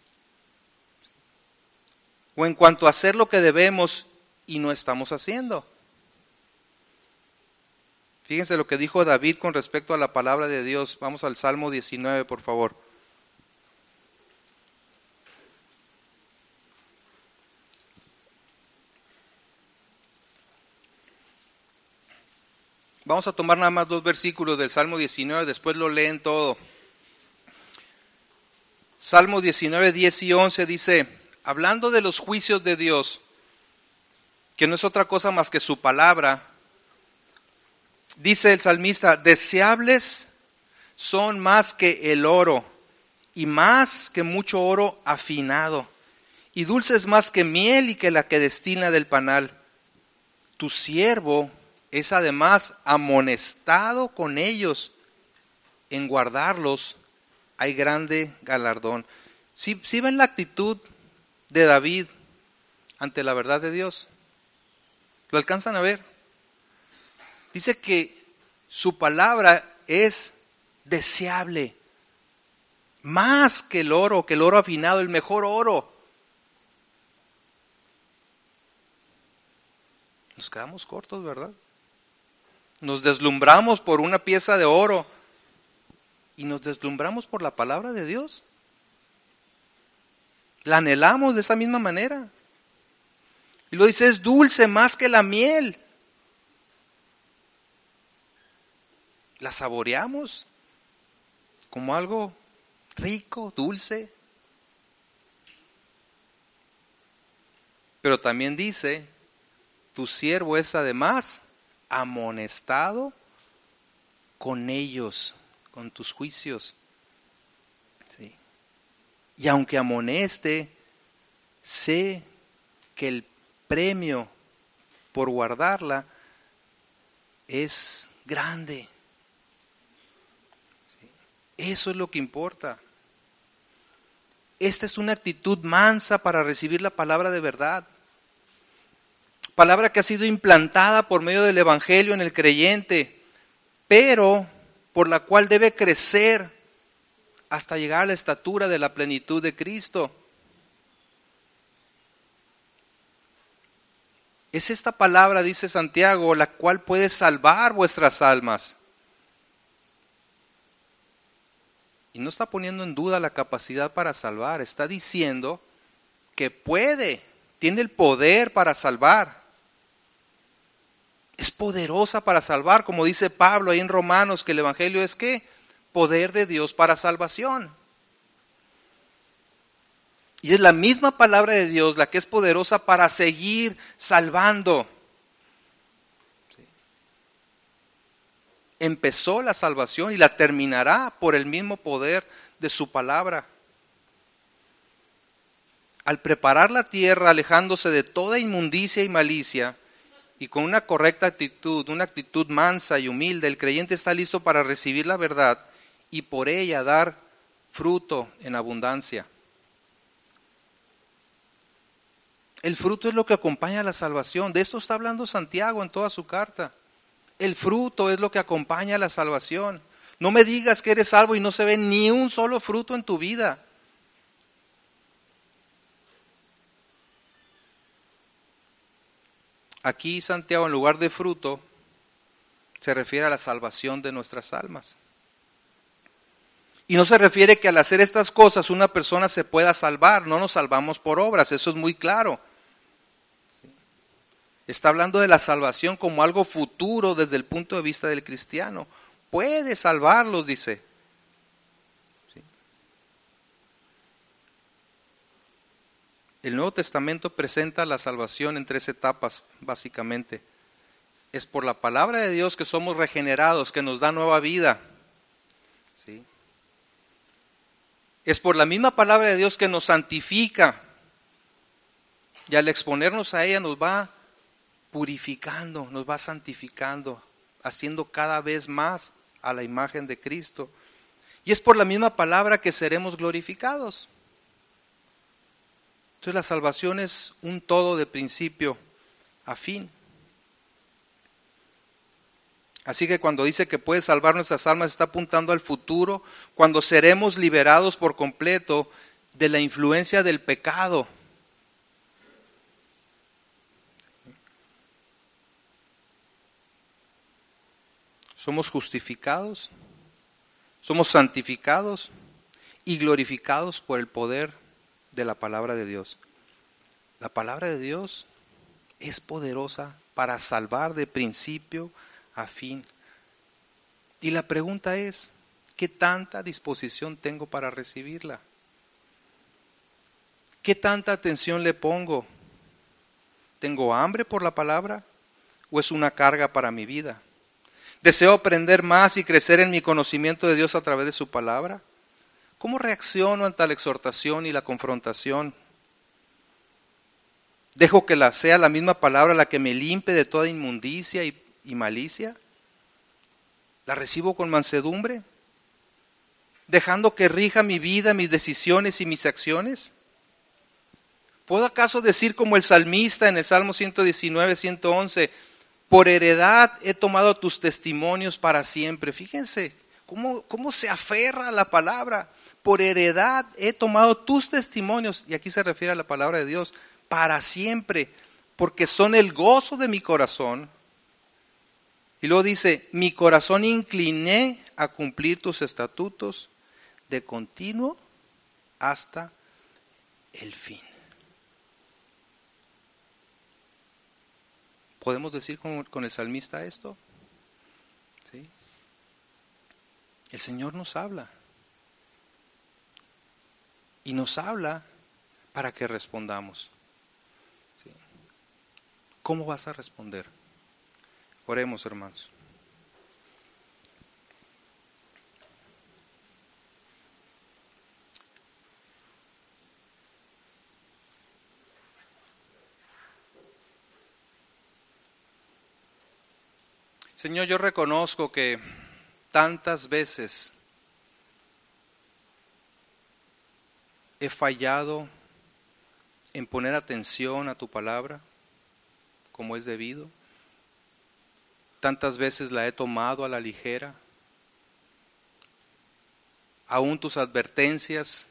A: o en cuanto a hacer lo que debemos y no estamos haciendo. Fíjense lo que dijo David con respecto a la palabra de Dios. Vamos al Salmo diecinueve, por favor. Vamos a tomar nada más dos versículos del Salmo diecinueve, después lo leen todo. Salmo diecinueve, diez y once dice, hablando de los juicios de Dios, que no es otra cosa más que su palabra, dice el salmista, deseables son más que el oro y más que mucho oro afinado, y dulces más que miel y que la que destina del panal. Tu siervo es además amonestado con ellos, en guardarlos hay grande galardón. ¿Sí, sí ven la actitud de David ante la verdad de Dios? ¿Lo alcanzan a ver? Dice que su palabra es deseable, más que el oro, que el oro afinado, el mejor oro. Nos quedamos cortos, ¿verdad? Nos deslumbramos por una pieza de oro y nos deslumbramos por la palabra de Dios. La anhelamos de esa misma manera. Y lo dice, es dulce más que la miel. La saboreamos como algo rico, dulce. Pero también dice tu siervo es además amonestado con ellos, con tus juicios. Sí. Y aunque amoneste, sé que el premio por guardarla es grande. Sí. Eso es lo que importa. Esta es una actitud mansa para recibir la palabra de verdad. Palabra que ha sido implantada por medio del Evangelio en el creyente, pero por la cual debe crecer hasta llegar a la estatura de la plenitud de Cristo. Es esta palabra, dice Santiago, la cual puede salvar vuestras almas. Y no está poniendo en duda la capacidad para salvar, está diciendo que puede, tiene el poder para salvar. Es poderosa para salvar, como dice Pablo ahí en Romanos, que el Evangelio es ¿qué? Poder de Dios para salvación. Y es la misma palabra de Dios la que es poderosa para seguir salvando. Sí. Empezó la salvación y la terminará por el mismo poder de su palabra. Al preparar la tierra, alejándose de toda inmundicia y malicia, y con una correcta actitud, una actitud mansa y humilde, el creyente está listo para recibir la verdad y por ella dar fruto en abundancia. El fruto es lo que acompaña a la salvación. De esto está hablando Santiago en toda su carta. El fruto es lo que acompaña a la salvación. No me digas que eres salvo y no se ve ni un solo fruto en tu vida. Aquí Santiago, en lugar de fruto, se refiere a la salvación de nuestras almas. Y no se refiere que al hacer estas cosas una persona se pueda salvar. No nos salvamos por obras, eso es muy claro. Está hablando de la salvación como algo futuro desde el punto de vista del cristiano. Puede salvarlos, dice. El Nuevo Testamento presenta la salvación en tres etapas, básicamente. Es por la palabra de Dios que somos regenerados, que nos da nueva vida. ¿Sí? Es por la misma palabra de Dios que nos santifica. Y al exponernos a ella nos va purificando, nos va santificando, haciendo cada vez más a la imagen de Cristo. Y es por la misma palabra que seremos glorificados. Entonces la salvación es un todo de principio a fin. Así que cuando dice que puede salvar nuestras almas, está apuntando al futuro, cuando seremos liberados por completo de la influencia del pecado. Somos justificados, somos santificados y glorificados por el poder de la palabra de Dios. La palabra de Dios es poderosa para salvar de principio a fin. Y la pregunta es, ¿qué tanta disposición tengo para recibirla? ¿Qué tanta atención le pongo? ¿Tengo hambre por la palabra o es una carga para mi vida? ¿Deseo aprender más y crecer en mi conocimiento de Dios a través de su palabra? ¿Cómo reacciono ante la exhortación y la confrontación? ¿Dejo que la, sea la misma palabra la que me limpie de toda inmundicia y, y malicia? ¿La recibo con mansedumbre? ¿Dejando que rija mi vida, mis decisiones y mis acciones? ¿Puedo acaso decir como el salmista en el Salmo ciento diecinueve, ciento once, por heredad he tomado tus testimonios para siempre? Fíjense cómo, cómo se aferra a la palabra. Por heredad he tomado tus testimonios, y aquí se refiere a la palabra de Dios, para siempre, porque son el gozo de mi corazón. Y luego dice, mi corazón incliné a cumplir tus estatutos de continuo hasta el fin. ¿Podemos decir con, con el salmista esto? ¿Sí? El Señor nos habla. Y nos habla para que respondamos. ¿Sí? ¿cómo vas a responder? Oremos, hermanos. Señor, yo reconozco que tantas veces he fallado en poner atención a tu palabra como es debido. Tantas veces la he tomado a la ligera. Aún tus advertencias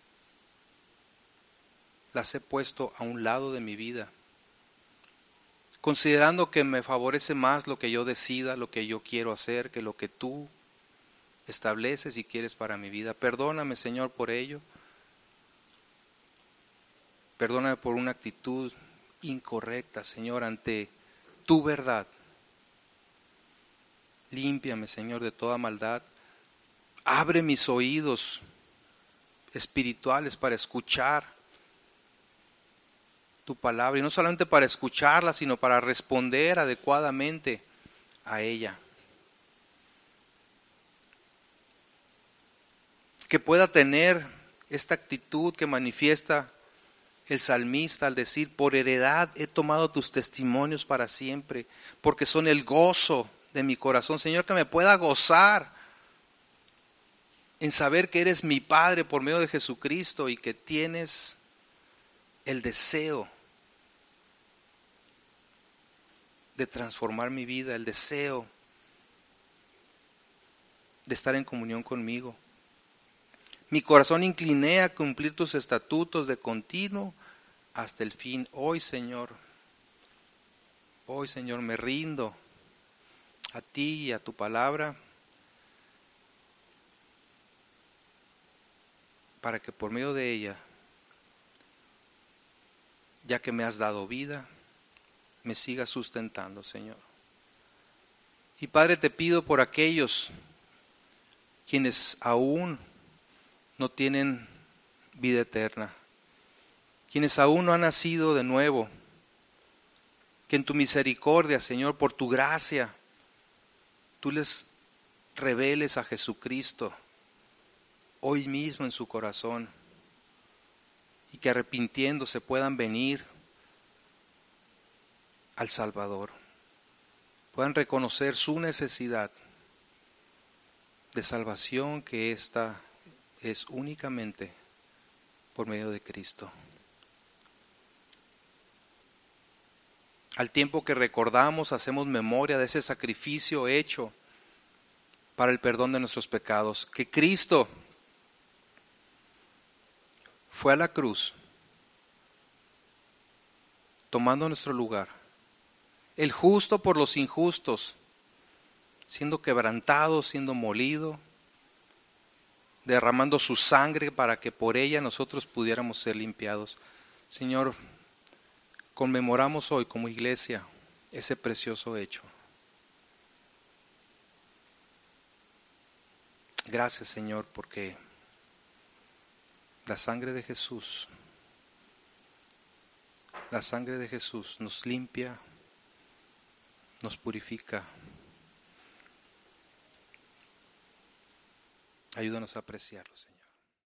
A: las he puesto a un lado de mi vida, considerando que me favorece más lo que yo decida, lo que yo quiero hacer, que lo que tú estableces y quieres para mi vida. Perdóname, Señor, por ello. Perdóname por una actitud incorrecta, Señor, ante tu verdad. Límpiame, Señor, de toda maldad. Abre mis oídos espirituales para escuchar tu palabra, y no solamente para escucharla, sino para responder adecuadamente a ella. Que pueda tener esta actitud que manifiesta el salmista al decir: por heredad he tomado tus testimonios para siempre, porque son el gozo de mi corazón. Señor, que me pueda gozar en saber que eres mi Padre por medio de Jesucristo y que tienes el deseo de transformar mi vida, el deseo de estar en comunión conmigo. Mi corazón incliné a cumplir tus estatutos de continuo hasta el fin. Hoy, Señor, hoy, Señor, me rindo a ti y a tu palabra, para que por medio de ella, ya que me has dado vida, me sigas sustentando, Señor. Y Padre, te pido por aquellos quienes aún no tienen vida eterna, quienes aún no han nacido de nuevo, que en tu misericordia, Señor, por tu gracia, tú les reveles a Jesucristo hoy mismo en su corazón, y que arrepintiéndose puedan venir al Salvador, puedan reconocer su necesidad de salvación, que esta es únicamente por medio de Cristo. Al tiempo que recordamos, hacemos memoria de ese sacrificio hecho para el perdón de nuestros pecados, que Cristo fue a la cruz tomando nuestro lugar, el justo por los injustos, siendo quebrantado, siendo molido, derramando su sangre para que por ella nosotros pudiéramos ser limpiados. Señor, conmemoramos hoy como iglesia ese precioso hecho. Gracias, Señor, porque la sangre de Jesús, la sangre de Jesús nos limpia, nos purifica. Ayúdanos a apreciarlo, Señor.